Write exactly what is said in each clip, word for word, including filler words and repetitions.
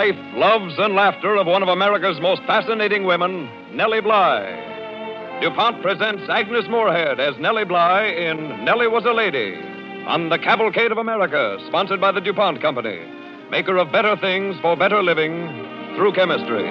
life, loves, and laughter of one of America's most fascinating women, Nellie Bly. DuPont presents Agnes Moorehead as Nellie Bly in Nellie Was a Lady on the Cavalcade of America, sponsored by the DuPont Company, maker of better things for better living through chemistry.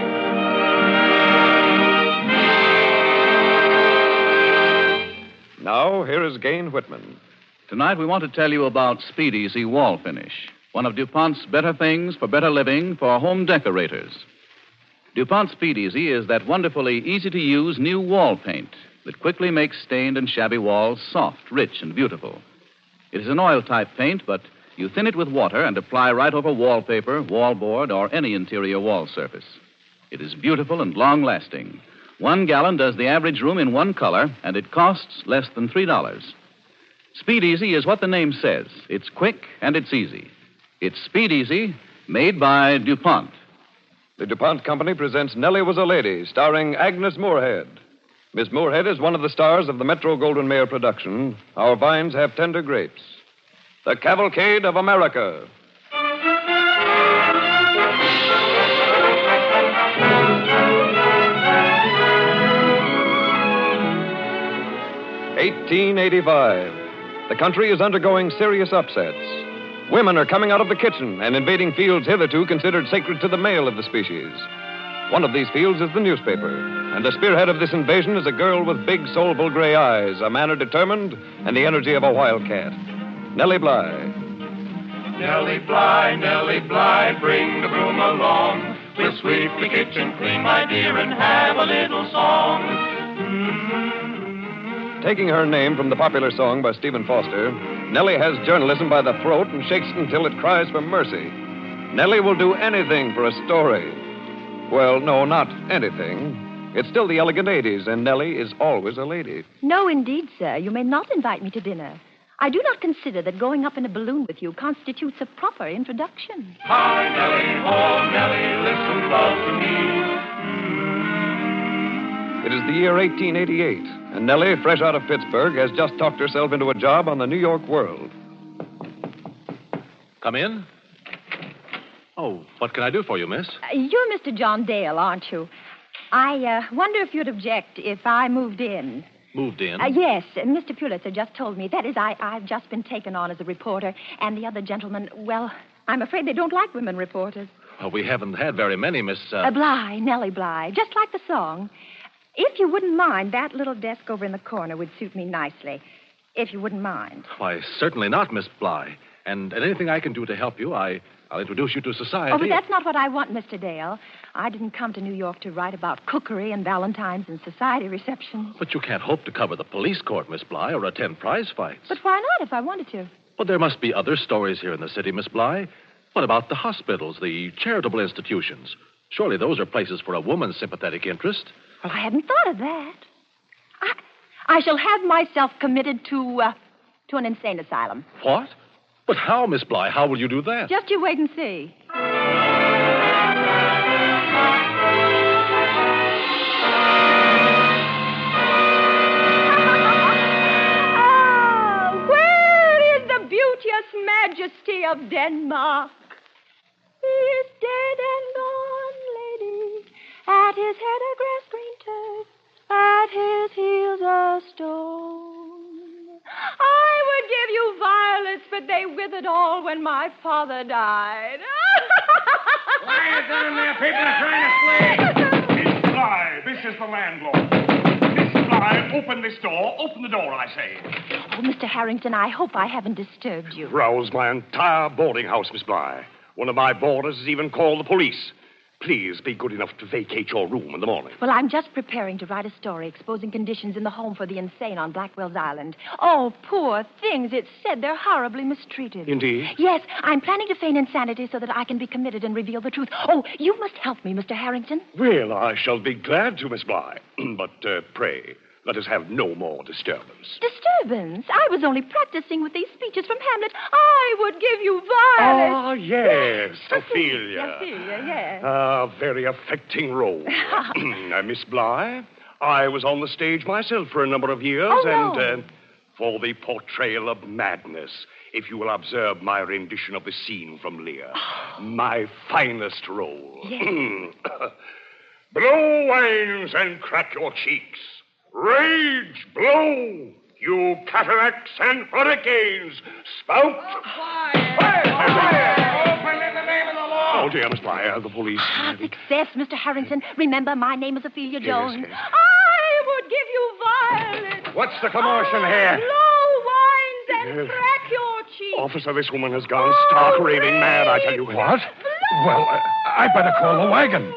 Now, here is Gain Whitman. Tonight, we want to tell you about Speed Easy Wall Finish, one of DuPont's better things for better living for home decorators. DuPont Speed Easy is that wonderfully easy-to-use new wall paint that quickly makes stained and shabby walls soft, rich, and beautiful. It is an oil-type paint, but you thin it with water and apply right over wallpaper, wallboard, or any interior wall surface. It is beautiful and long-lasting. One gallon does the average room in one color, and it costs less than three dollars. Speed Easy is what the name says. It's quick and it's easy. It's Speed Easy, made by DuPont. The DuPont Company presents Nellie Was a Lady, starring Agnes Moorehead. Miss Moorehead is one of the stars of the Metro-Goldwyn-Mayer production, Our Vines Have Tender Grapes. The Cavalcade of America. eighteen eighty-five. The country is undergoing serious upsets. Women are coming out of the kitchen and invading fields hitherto considered sacred to the male of the species. One of these fields is the newspaper, and the spearhead of this invasion is a girl with big, soulful gray eyes, a manner determined, and the energy of a wildcat. Nellie Bly. Nellie Bly, Nellie Bly, bring the broom along. We'll sweep the kitchen clean, my dear, and have a little song. Taking her name from the popular song by Stephen Foster, Nellie has journalism by the throat and shakes it until it cries for mercy. Nellie will do anything for a story. Well, no, not anything. It's still the elegant eighties, and Nellie is always a lady. No, indeed, sir. You may not invite me to dinner. I do not consider that going up in a balloon with you constitutes a proper introduction. Hi, Nellie, oh, Nellie, listen, love to me. It is the year eighteen eighty-eight, and Nellie, fresh out of Pittsburgh, has just talked herself into a job on the New York World. Come in. Oh, what can I do for you, miss? Uh, you're Mister John Dale, aren't you? I uh, wonder if you'd object if I moved in. Moved in? Uh, yes, uh, Mister Pulitzer just told me. That is, I, I've just been taken on as a reporter, and the other gentlemen, well, I'm afraid they don't like women reporters. Well, we haven't had very many, Miss... Uh... Uh, Bly, Nellie Bly, just like the song. If you wouldn't mind, that little desk over in the corner would suit me nicely. If you wouldn't mind. Why, certainly not, Miss Bly. And, and anything I can do to help you, I, I'll introduce you to society. Oh, but that's not what I want, Mister Dale. I didn't come to New York to write about cookery and valentines and society receptions. But you can't hope to cover the police court, Miss Bly, or attend prize fights. But why not if I wanted to? Well, there must be other stories here in the city, Miss Bly. What about the hospitals, the charitable institutions? Surely those are places for a woman's sympathetic interest. Well, I hadn't thought of that. I, I shall have myself committed to, uh, to an insane asylum. What? But how, Miss Bly? How will you do that? Just you wait and see. Ah, where is the beauteous majesty of Denmark? He is dead and gone, lady. At his head a grass green turf, at his heels a stone. I would give you violets, but they withered all when my father died. Quiet down there, people are trying to sleep. Miss Bly, this is the landlord. Miss Bly, open this door. Open the door, I say. Oh, Mister Harrington, I hope I haven't disturbed you. Roused my entire boarding house, Miss Bly. One of my boarders has even called the police. Please be good enough to vacate your room in the morning. Well, I'm just preparing to write a story exposing conditions in the home for the insane on Blackwell's Island. Oh, poor things. It's said they're horribly mistreated. Indeed? Yes, I'm planning to feign insanity so that I can be committed and reveal the truth. Oh, you must help me, Mister Harrington. Well, I shall be glad to, Miss Bly. but uh, pray, let us have no more disturbance. Disturbance? I was only practicing with these speeches from Hamlet. I would give you violets. Ah, yes, Ophelia. Ophelia, yes. A very affecting role. uh, Miss Bly, I was on the stage myself for a number of years, Oh, no. and uh, for the portrayal of madness if you will observe my rendition of the scene from Lear. My finest role. Yes. Blow wines and crack your cheeks. Rage, blow. You cataracts and hurricanes, spout. Fire! Fire! Fire! Open in the name of the law! Oh, dear, Miss Bly, uh, the police. Ah, success, Mister Harrington. Remember, my name is Ophelia Jones. Yes, yes. I would give you violence. What's the commotion here? Blow wines and Yes. crack your cheeks. Officer, this woman has gone stark raving mad, I tell you. What? Well, uh, I'd better call the wagon.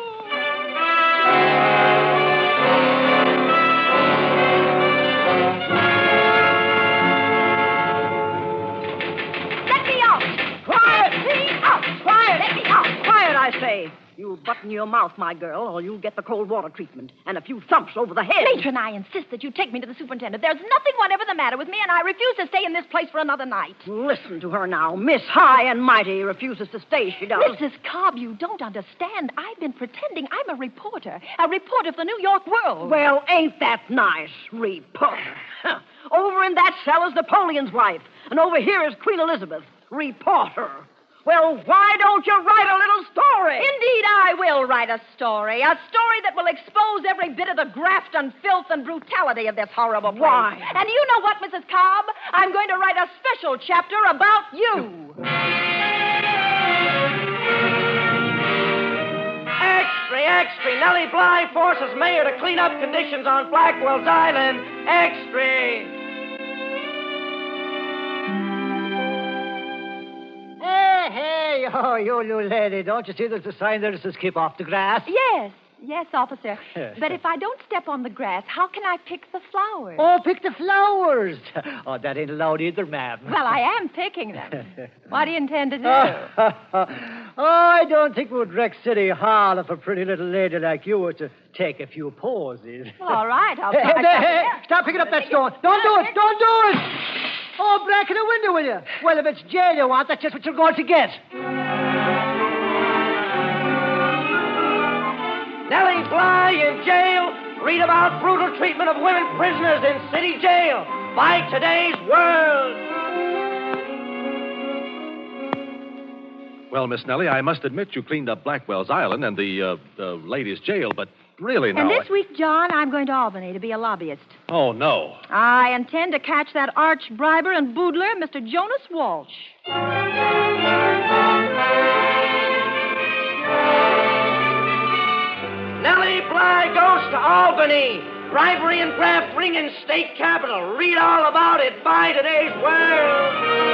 Let me out. Quiet. Let me out. Quiet. Let me out. Quiet, I say. You button your mouth, my girl, or you'll get the cold water treatment and a few thumps over the head. Matron, I insist that you take me to the superintendent. There's nothing whatever the matter with me, and I refuse to stay in this place for another night. Listen to her now. Miss High and Mighty refuses to stay, she does. Missus Cobb, you don't understand. I've been pretending I'm a reporter. A reporter for the New York World. Well, ain't that nice, reporter? Huh. Over in that cell is Napoleon's wife, and over here is Queen Elizabeth, reporter. Well, why don't you write a little story? Indeed, I will write a story. A story that will expose every bit of the graft and filth and brutality of this horrible place. Why? And you know what, Missus Cobb? I'm going to write a special chapter about you. Extra, extra. Nellie Bly forces mayor to clean up conditions on Blackwell's Island. Extra. Hey, hey, oh, you little lady, don't you see there's a sign there that says keep off the grass? Yes, yes, officer. But if I don't step on the grass, how can I pick the flowers? Oh, pick the flowers. Oh, that ain't allowed either, ma'am. Well, I am picking them. What do you intend to do? Oh, I don't think it would wreck City Hall if a pretty little lady like you were to take a few pauses. Well, all right, I'll Hey, try. hey, hey, hey, stop picking up that stone. Don't do it. Don't do it. Oh, breaking a window, will you? Well, if it's jail you want, that's just what you're going to get. Nellie Bly in jail. Read about brutal treatment of women prisoners in city jail by today's World. Well, Miss Nellie, I must admit you cleaned up Blackwell's Island and the, uh, the ladies' jail, but really now... And this I... week, John, I'm going to Albany to be a lobbyist. Oh, no. I intend to catch that arch briber and boodler, Mister Jonas Walsh. Nellie Bly goes to Albany. Bribery and graft ring in state capitol. Read all about it by today's World.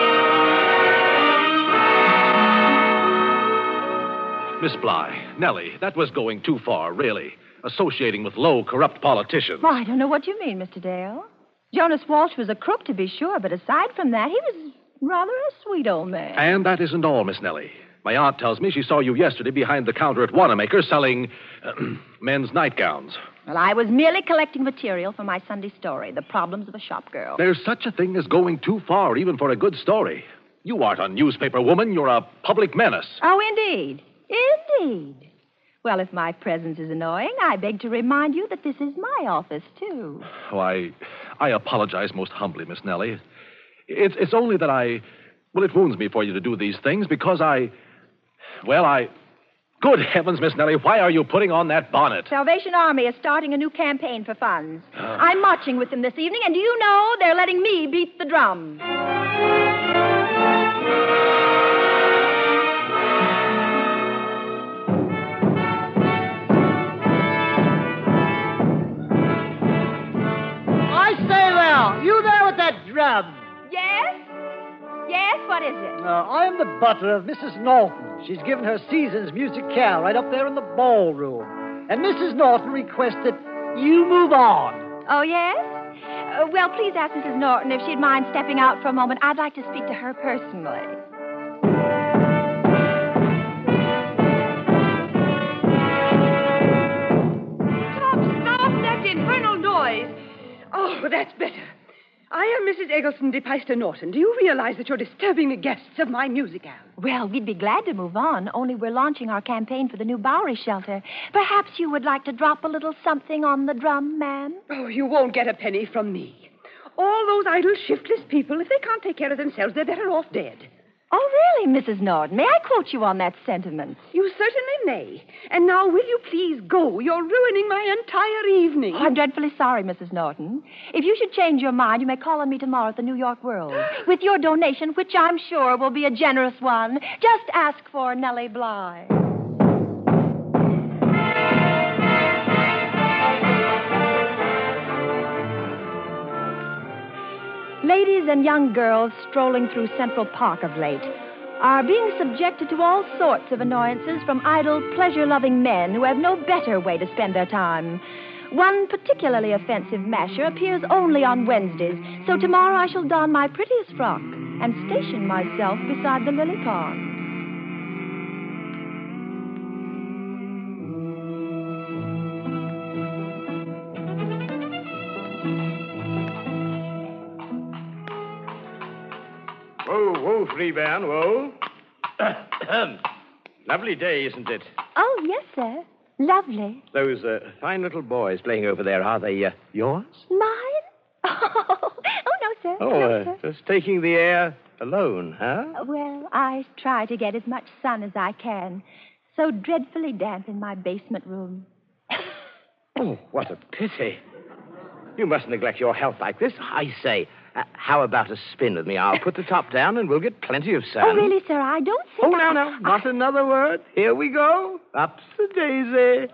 Miss Bly, Nellie, that was going too far, really. Associating with low, corrupt politicians. Well, I don't know what you mean, Mister Dale. Jonas Walsh was a crook, to be sure, but aside from that, he was rather a sweet old man. And that isn't all, Miss Nellie. My aunt tells me she saw you yesterday behind the counter at Wanamaker selling uh, men's nightgowns. Well, I was merely collecting material for my Sunday story, The Problems of a Shop Girl. There's such a thing as going too far, even for a good story. You aren't a newspaper woman. You're a public menace. Oh, indeed. Indeed. Well, if my presence is annoying, I beg to remind you that this is my office, too. Oh, I, I apologize most humbly, Miss Nellie. It's, it's only that I... Well, it wounds me for you to do these things because I... Well, I... Good heavens, Miss Nellie, why are you putting on that bonnet? Salvation Army is starting a new campaign for funds. Uh. I'm marching with them this evening, and do you know they're letting me beat the drum? I say there, you there with that drum? Yes? Yes, what is it? Uh, I am the butler of Missus Norton. She's given her season's musicale right up there in the ballroom. And Missus Norton requests that you move on. Oh, yes? Uh, well, please ask Missus Norton if she'd mind stepping out for a moment. I'd like to speak to her personally. Stop, stop that infernal noise. Oh, that's better. I am Missus Eggleston de Peister Norton. Do you realize that you're disturbing the guests of my musicale? Well, we'd be glad to move on, only we're launching our campaign for the new Bowery shelter. Perhaps you would like to drop a little something on the drum, ma'am? Oh, you won't get a penny from me. All those idle, shiftless people, if they can't take care of themselves, they're better off dead. Oh, really, Missus Norton? May I quote you on that sentiment? You certainly may. And now, will you please go? You're ruining my entire evening. Oh, I'm dreadfully sorry, Missus Norton. If you should change your mind, you may call on me tomorrow at the New York World. With your donation, which I'm sure will be a generous one, just ask for Nellie Bly. Ladies and young girls strolling through Central Park of late are being subjected to all sorts of annoyances from idle, pleasure-loving men who have no better way to spend their time. One particularly offensive masher appears only on Wednesdays, so tomorrow I shall don my prettiest frock and station myself beside the lily pond. Whoa, whoa, Freeburn, whoa. Lovely day, isn't it? Oh, yes, sir. Lovely. Those uh, fine little boys playing over there, are they uh, yours? Mine? Oh, oh no, sir. Oh, no, uh, sir. just taking the air alone, huh? Well, I try to get as much sun as I can. So dreadfully damp in my basement room. Oh, what a pity. You mustn't neglect your health like this. I say, uh, how about a spin with me? I'll put the top down and we'll get plenty of sun. Oh, really, sir? I don't think... Oh, no, I... no. Not another word. Here we go. Up's the daisy.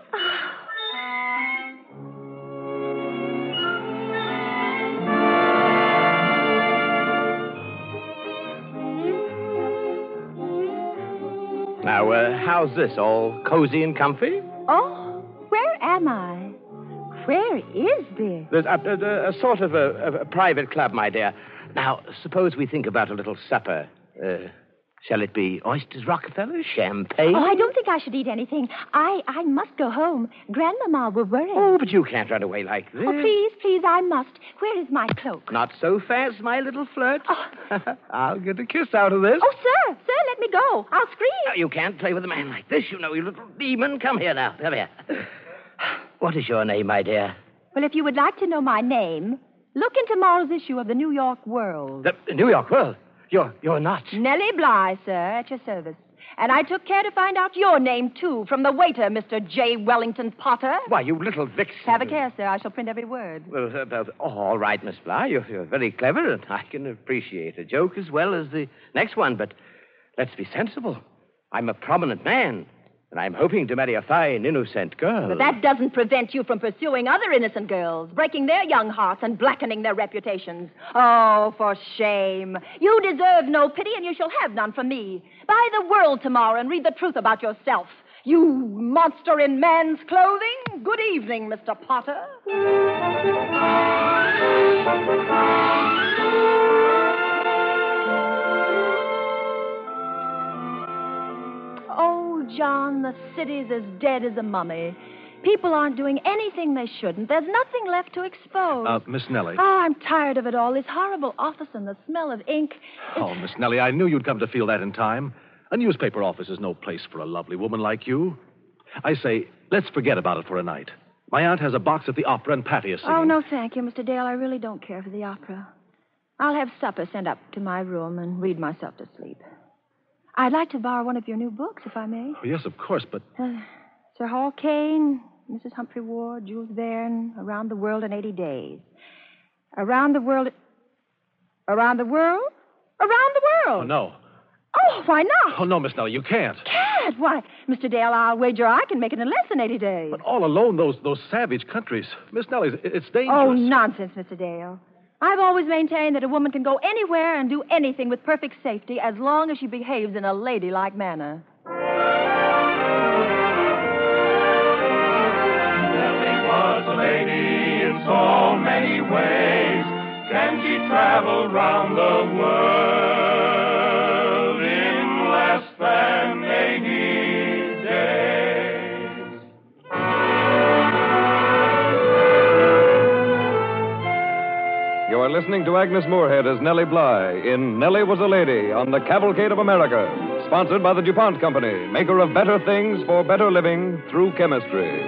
Now, uh, how's this? All cozy and comfy? Oh, where am I? Where is this? There's a, a, a sort of a, a private club, my dear. Now, suppose we think about a little supper. Uh, shall it be oysters, Rockefeller, champagne? Oh, I don't think I should eat anything. I, I must go home. Grandmama will worry. Oh, but you can't run away like this. Oh, please, please, I must. Where is my cloak? Not so fast, my little flirt. Oh. I'll get a kiss out of this. Oh, sir, sir, let me go. I'll scream. No, you can't play with a man like this, you know, you little demon. Come here now. Come here. What is your name, my dear? Well, if you would like to know my name, look in tomorrow's issue of the New York World. The New York World? You're, you're not. Nellie Bly, sir, at your service. And I took care to find out your name, too, from the waiter, Mister J. Wellington Potter. Why, you little vixen. Have a care, sir. I shall print every word. Well, uh, uh, oh, all right, Miss Bly. You're, you're very clever, and I can appreciate a joke as well as the next one. But let's be sensible. I'm a prominent man, and I'm hoping to marry a fine, innocent girl. But that doesn't prevent you from pursuing other innocent girls, breaking their young hearts and blackening their reputations. Oh, for shame. You deserve no pity, and you shall have none from me. Buy the World tomorrow and read the truth about yourself. You monster in man's clothing. Good evening, Mister Potter. Oh, John, the city's as dead as a mummy. People aren't doing anything they shouldn't. There's nothing left to expose. Uh, Miss Nellie. Oh, I'm tired of it all. This horrible office and the smell of ink. Oh, Miss Nellie, I knew you'd come to feel that in time. A newspaper office is no place for a lovely woman like you. I say, let's forget about it for a night. My aunt has a box at the opera and Patty is singing. Oh, no, thank you, Mister Dale. I really don't care for the opera. I'll have supper sent up to my room and read myself to sleep. I'd like to borrow one of your new books, if I may. Oh, yes, of course, but... Uh, Sir Hall Caine, Missus Humphrey Ward, Jules Verne, Around the World in eighty days. Around the World... Around the World? Around the World! Oh, no. Oh, why not? Oh, no, Miss Nellie, you can't. Can't? Why, Mister Dale, I'll wager I can make it in less than eighty days. But all alone, those those savage countries. Miss Nellie, it- it's dangerous. Oh, nonsense, Mister Dale. I've always maintained that a woman can go anywhere and do anything with perfect safety as long as she behaves in a ladylike manner. Nellie was a lady in so many ways. Can she travel round the world in less than eighty days? You are listening to Agnes Moorehead as Nellie Bly in Nellie Was a Lady on the Cavalcade of America, sponsored by the DuPont Company, maker of better things for better living through chemistry.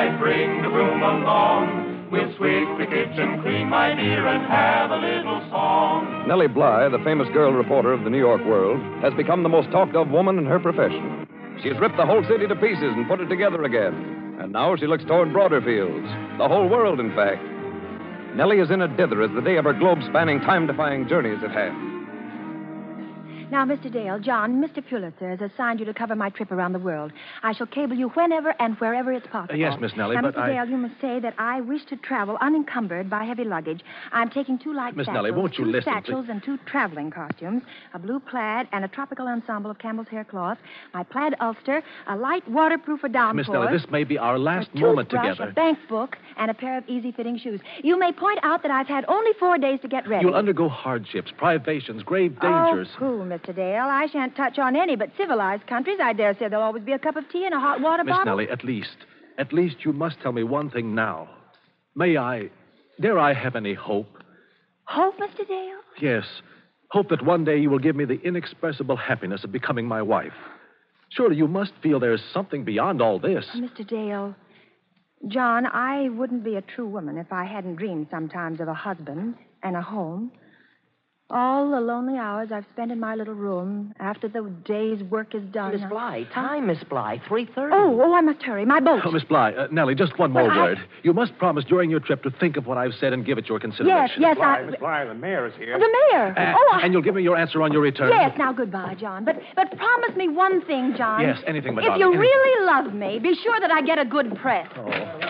Bly, bring the broom along. We'll sweep the kitchen clean, my dear, and have a little song. Nellie Bly, the famous girl reporter of the New York World, has become the most talked of woman in her profession. She's ripped the whole city to pieces and put it together again. And now she looks toward broader fields. The whole world, in fact. Nellie is in a dither as the day of her globe-spanning, time-defying journey is at hand. Now, Mister Dale, John, Mister Pulitzer has assigned you to cover my trip around the world. I shall cable you whenever and wherever it's possible. Uh, yes, Miss Nellie, now, but Mister I... Dale, you must say that I wish to travel unencumbered by heavy luggage. I'm taking two light Miss satchels, Nellie, won't you two listen, satchels please? and two traveling costumes, a blue plaid and a tropical ensemble of camel's hair cloth, my plaid ulster, a light waterproof for downpours. Miss Nellie, this may be our last a moment toothbrush, together. A bank book, and a pair of easy-fitting shoes. You may point out that I've had only four days to get ready. You'll undergo hardships, privations, grave dangers. Oh, pooh, Mister Dale. I shan't touch on any but civilized countries. I dare say there'll always be a cup of tea and a hot water Miss bottle. Nellie, at least, at least you must tell me one thing now. May I, dare I have any hope? Hope, Mister Dale? Yes, hope that one day you will give me the inexpressible happiness of becoming my wife. Surely you must feel there's something beyond all this. Mister Dale, John, I wouldn't be a true woman if I hadn't dreamed sometimes of a husband and a home. All the lonely hours I've spent in my little room after the day's work is done. Miss Bly, time, Miss Bly, three thirty. Oh, oh, I must hurry. My boat. Oh, Miss Bly, uh, Nellie, just one more Well, I- word. You must promise during your trip to think of what I've said and give it your Yes, consideration. yes, Bly, I... Miss Bly, the mayor is here. The mayor. Uh, oh, I... And you'll give me your answer on your return. Yes, now goodbye, John. But but promise me one thing, John. Yes, anything, my If darling, you anything. really love me, be sure that I get a good press. Oh.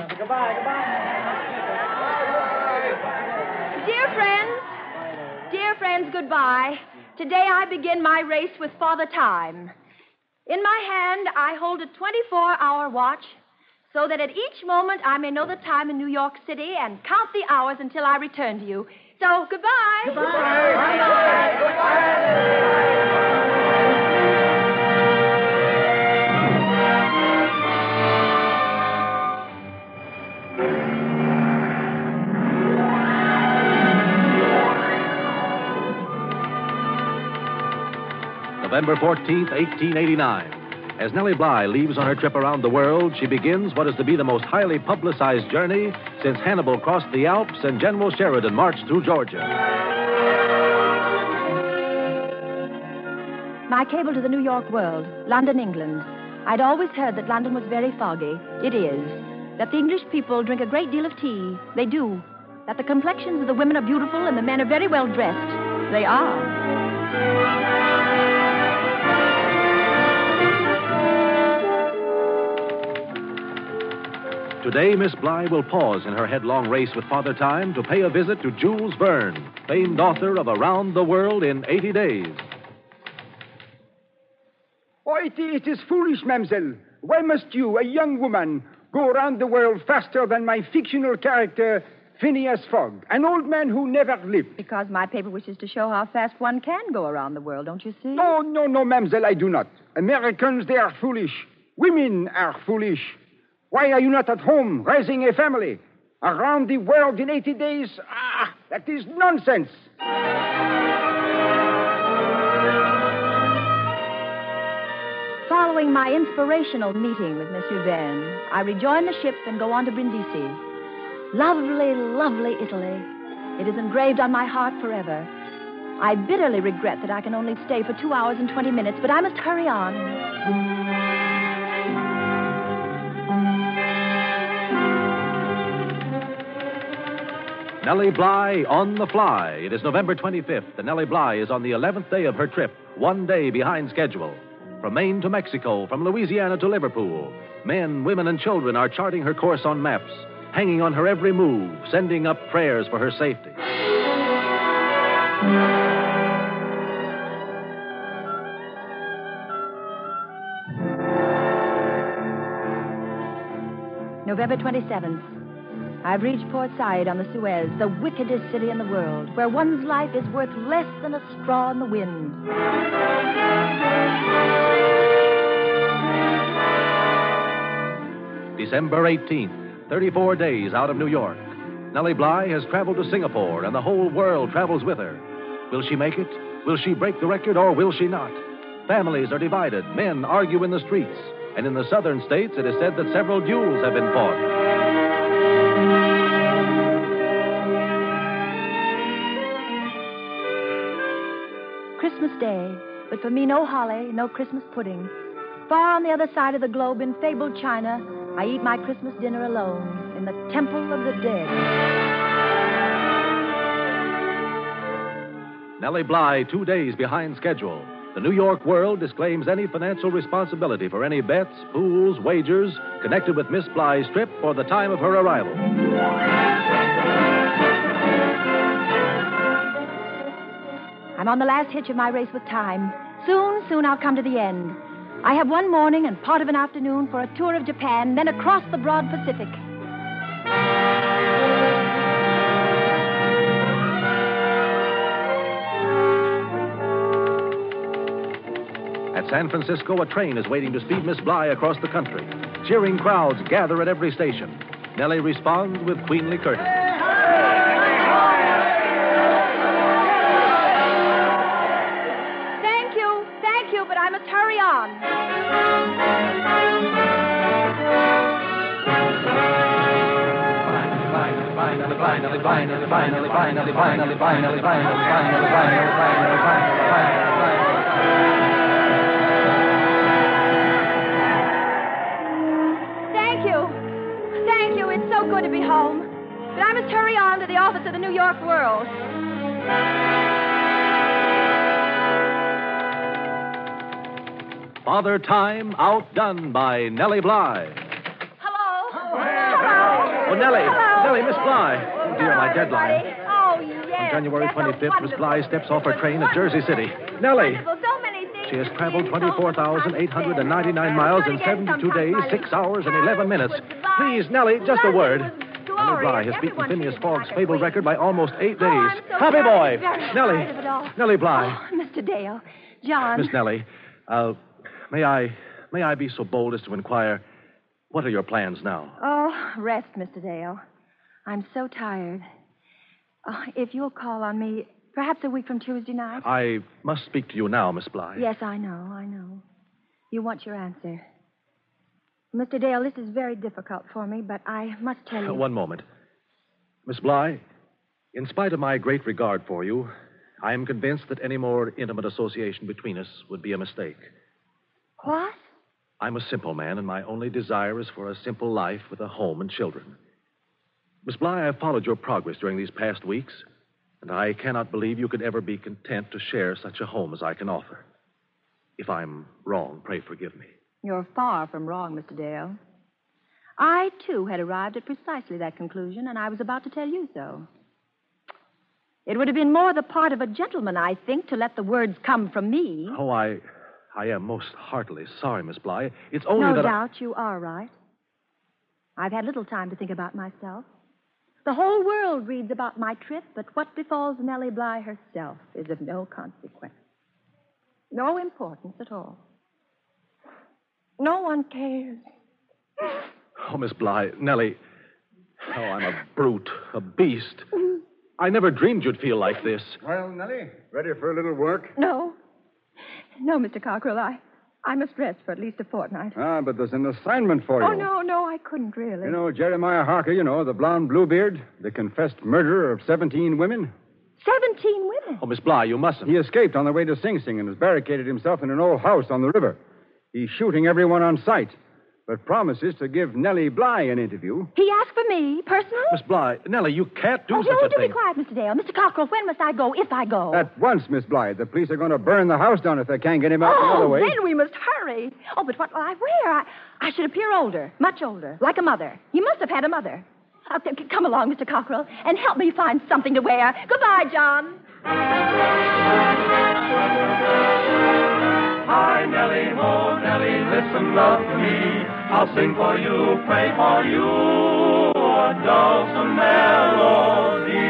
Dear friends, dear friends, goodbye. Today I begin my race with Father Time. In my hand, I hold a twenty-four hour watch so that at each moment I may know the time in New York City and count the hours until I return to you. So, goodbye. Goodbye. November fourteenth, eighteen eighty-nine. As Nellie Bly leaves on her trip around the world, she begins what is to be the most highly publicized journey since Hannibal crossed the Alps and General Sheridan marched through Georgia. My cable to the New York World, London, England. I'd always heard that London was very foggy. It is. That the English people drink a great deal of tea. They do. That the complexions of the women are beautiful and the men are very well dressed. They are. Today, Miss Bly will pause in her headlong race with Father Time to pay a visit to Jules Verne, famed author of Around the World in eighty days. Oh, it, it is foolish, mademoiselle. Why must you, a young woman, go around the world faster than my fictional character, Phineas Fogg, an old man who never lived? Because my paper wishes to show how fast one can go around the world, don't you see? No, no, no, mademoiselle, I do not. Americans, they are foolish. Women are foolish. Why are you not at home raising a family? Around the world in eighty days? Ah, that is nonsense. Following my inspirational meeting with Monsieur Verne, I rejoin the ship and go on to Brindisi. Lovely, lovely Italy. It is engraved on my heart forever. I bitterly regret that I can only stay for two hours and twenty minutes, but I must hurry on. Nellie Bly on the fly. It is November twenty-fifth, and Nellie Bly is on the eleventh day of her trip, one day behind schedule. From Maine to Mexico, from Louisiana to Liverpool, men, women, and children are charting her course on maps, hanging on her every move, sending up prayers for her safety. November twenty-seventh. I've reached Port Said on the Suez, the wickedest city in the world, where one's life is worth less than a straw in the wind. December eighteenth, thirty-four days out of New York. Nellie Bly has traveled to Singapore, and the whole world travels with her. Will she make it? Will she break the record, or will she not? Families are divided. Men argue in the streets. And in the southern states, it is said that several duels have been fought. Christmas Day, but for me, no holly, no Christmas pudding. Far on the other side of the globe in fabled China, I eat my Christmas dinner alone in the Temple of the Dead. Nellie Bly, two days behind schedule. The New York World disclaims any financial responsibility for any bets, pools, wagers connected with Miss Bly's trip for the time of her arrival. I'm on the last hitch of my race with time. Soon, soon I'll come to the end. I have one morning and part of an afternoon for a tour of Japan, then across the broad Pacific. At San Francisco, a train is waiting to speed Miss Bly across the country. Cheering crowds gather at every station. Nellie responds with queenly courtesy. Thank you, thank you, but I must hurry on. Good to be home, but I must hurry on to the office of the New York World. Father Time outdone by Nellie Bly. Hello. Hello. Oh, Nellie. Hello. Nellie, Miss Bly. Oh, dear, my deadline. Everybody. Oh, yes. On January That's twenty-fifth, so Miss wonderful. Bly steps off her It train was at Jersey City. wonderful. Nellie. Wonderful. So many things. She has traveled So twenty-four thousand eight hundred ninety-nine much miles fun. in Again seventy-two sometime, days, my six lady. hours, and Oh, eleven it minutes. was divine. Please, Nellie, just a Lovely. word. It was Nellie Bly glorious. has beaten Everyone Phineas treated me Fogg's like a fabled queen. record by almost eight days. Oh, I'm so Happy very, boy. very Nellie. tired of it all. Nellie Bly. Oh, Mister Dale. John. Miss Nellie, uh, may I may I be so bold as to inquire, what are your plans now? Oh, rest, Mister Dale. I'm so tired. Oh, if you'll call on me, perhaps a week from Tuesday night. I must speak to you now, Miss Bly. Yes, I know, I know. You want your answer. Mister Dale, this is very difficult for me, but I must tell you. Uh, one moment. Miss Bly, in spite of my great regard for you, I am convinced that any more intimate association between us would be a mistake. What? I'm a simple man, and my only desire is for a simple life with a home and children. Miss Bly, I've followed your progress during these past weeks, and I cannot believe you could ever be content to share such a home as I can offer. If I'm wrong, pray forgive me. You're far from wrong, Mister Dale. I, too, had arrived at precisely that conclusion, and I was about to tell you so. It would have been more the part of a gentleman, I think, to let the words come from me. Oh, I I am most heartily sorry, Miss Bly. It's only No that I- doubt you are right. I've had little time to think about myself. The whole world reads about my trip, but what befalls Nellie Bly herself is of no consequence. No importance at all. No one cares. Oh, Miss Bly, Nellie. Oh, I'm a brute, a beast. I never dreamed you'd feel like this. Well, Nellie, ready for a little work? No. No, Mister Cockrell, I, I must rest for at least a fortnight. Ah, but there's an assignment for you. Oh, no, no, I couldn't really. You know Jeremiah Harker, you know, the blonde Bluebeard, the confessed murderer of seventeen women? Seventeen women. Oh, Miss Bly, you mustn't. He escaped on the way to Sing Sing and has barricaded himself in an old house on the river. He's shooting everyone on sight, but promises to give Nellie Bly an interview. He asked for me, personally? Miss Bly, Nellie, you can't do oh, such no, a do thing. be quiet, Mister Dale. Mister Cockrell, when must I go, if I go? At once, Miss Bly. The police are going to burn the house down if they can't get him out oh, the other way. then we must hurry. Oh, but what will I wear? I, I should appear older, much older, like a mother. He must have had a mother. Uh, c- c- come along, Mister Cockrell, and help me find something to wear. Goodbye, John. Hi, Nellie, ho, Nellie, listen, love to me. I'll sing for you, pray for you, a dulcet melody.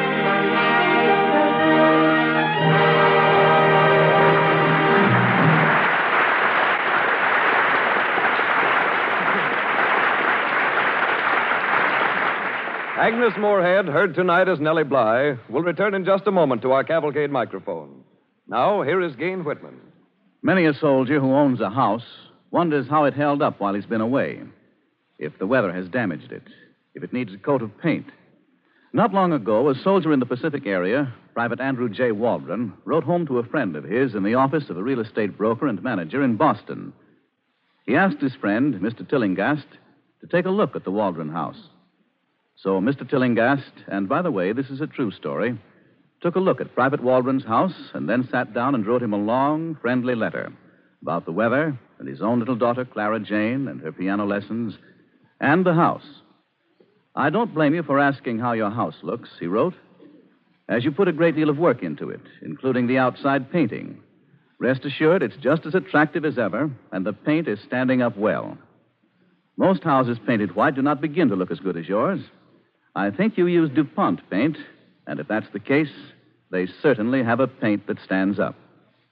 Agnes Moorehead, heard tonight as Nellie Bly, will return in just a moment to our cavalcade microphone. Now, here is Gain Whitman. Many a soldier who owns a house wonders how it held up while he's been away, if the weather has damaged it, if it needs a coat of paint. Not long ago, a soldier in the Pacific area, Private Andrew J. Waldron, wrote home to a friend of his in the office of a real estate broker and manager in Boston. He asked his friend, Mister Tillinghast, to take a look at the Waldron house. So Mister Tillinghast, and by the way, this is a true story, took a look at Private Waldron's house and then sat down and wrote him a long, friendly letter about the weather and his own little daughter, Clara Jane, and her piano lessons, and the house. I don't blame you for asking how your house looks, he wrote, as you put a great deal of work into it, including the outside painting. Rest assured, it's just as attractive as ever, and the paint is standing up well. Most houses painted white do not begin to look as good as yours. I think you use DuPont paint, and if that's the case, they certainly have a paint that stands up.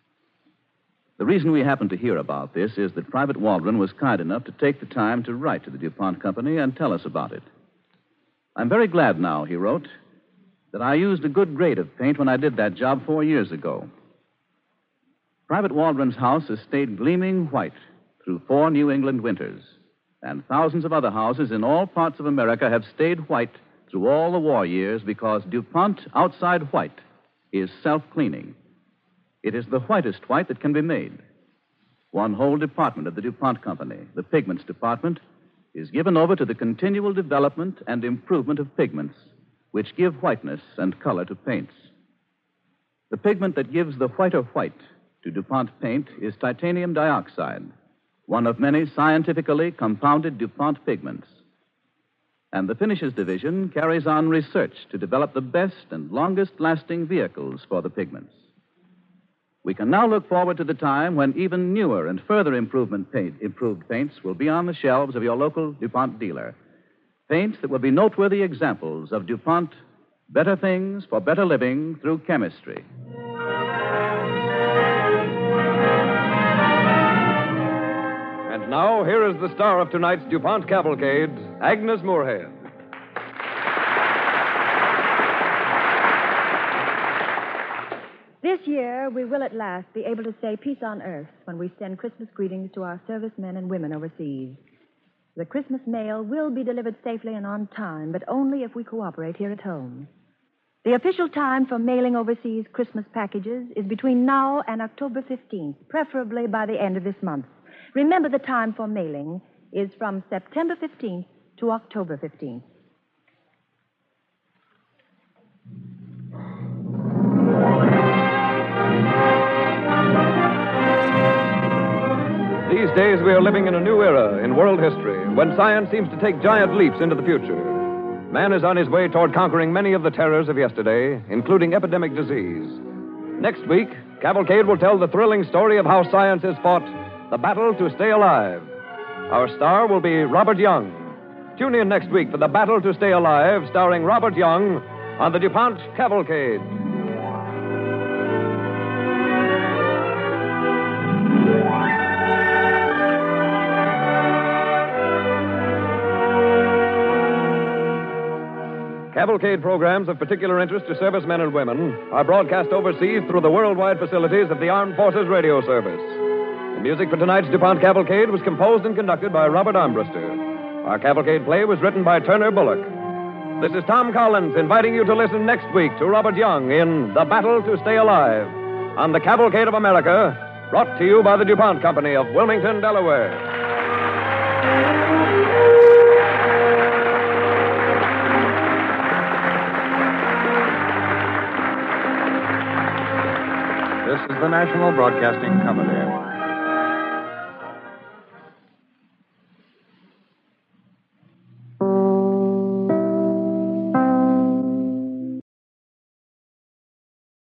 The reason we happen to hear about this is that Private Waldron was kind enough to take the time to write to the DuPont Company and tell us about it. I'm very glad now, he wrote, that I used a good grade of paint when I did that job four years ago. Private Waldron's house has stayed gleaming white through four New England winters, and thousands of other houses in all parts of America have stayed white through all the war years because DuPont outside white is self-cleaning. It is the whitest white that can be made. One whole department of the DuPont Company, the Pigments Department, is given over to the continual development and improvement of pigments which give whiteness and color to paints. The pigment that gives the whiter white to DuPont paint is titanium dioxide, one of many scientifically compounded DuPont pigments. And the Finishes Division carries on research to develop the best and longest-lasting vehicles for the pigments. We can now look forward to the time when even newer and further improvement paint, improved paints will be on the shelves of your local DuPont dealer. Paints that will be noteworthy examples of DuPont, better things for better living through chemistry. And now, here is the star of tonight's DuPont Cavalcade, Agnes Moorehead. This year, we will at last be able to say peace on earth when we send Christmas greetings to our servicemen and women overseas. The Christmas mail will be delivered safely and on time, but only if we cooperate here at home. The official time for mailing overseas Christmas packages is between now and October fifteenth, preferably by the end of this month. Remember, the time for mailing is from September fifteenth to October fifteenth. These days, we are living in a new era in world history when science seems to take giant leaps into the future. Man is on his way toward conquering many of the terrors of yesterday, including epidemic disease. Next week, Cavalcade will tell the thrilling story of how science has fought the battle to stay alive. Our star will be Robert Young. Tune in next week for The Battle to Stay Alive, starring Robert Young on the DuPont Cavalcade. Cavalcade programs of particular interest to servicemen and women are broadcast overseas through the worldwide facilities of the Armed Forces Radio Service. The music for tonight's DuPont Cavalcade was composed and conducted by Robert Armbruster. Our Cavalcade play was written by Turner Bullock. This is Tom Collins inviting you to listen next week to Robert Young in The Battle to Stay Alive on the Cavalcade of America, brought to you by the DuPont Company of Wilmington, Delaware. This is the National Broadcasting Company.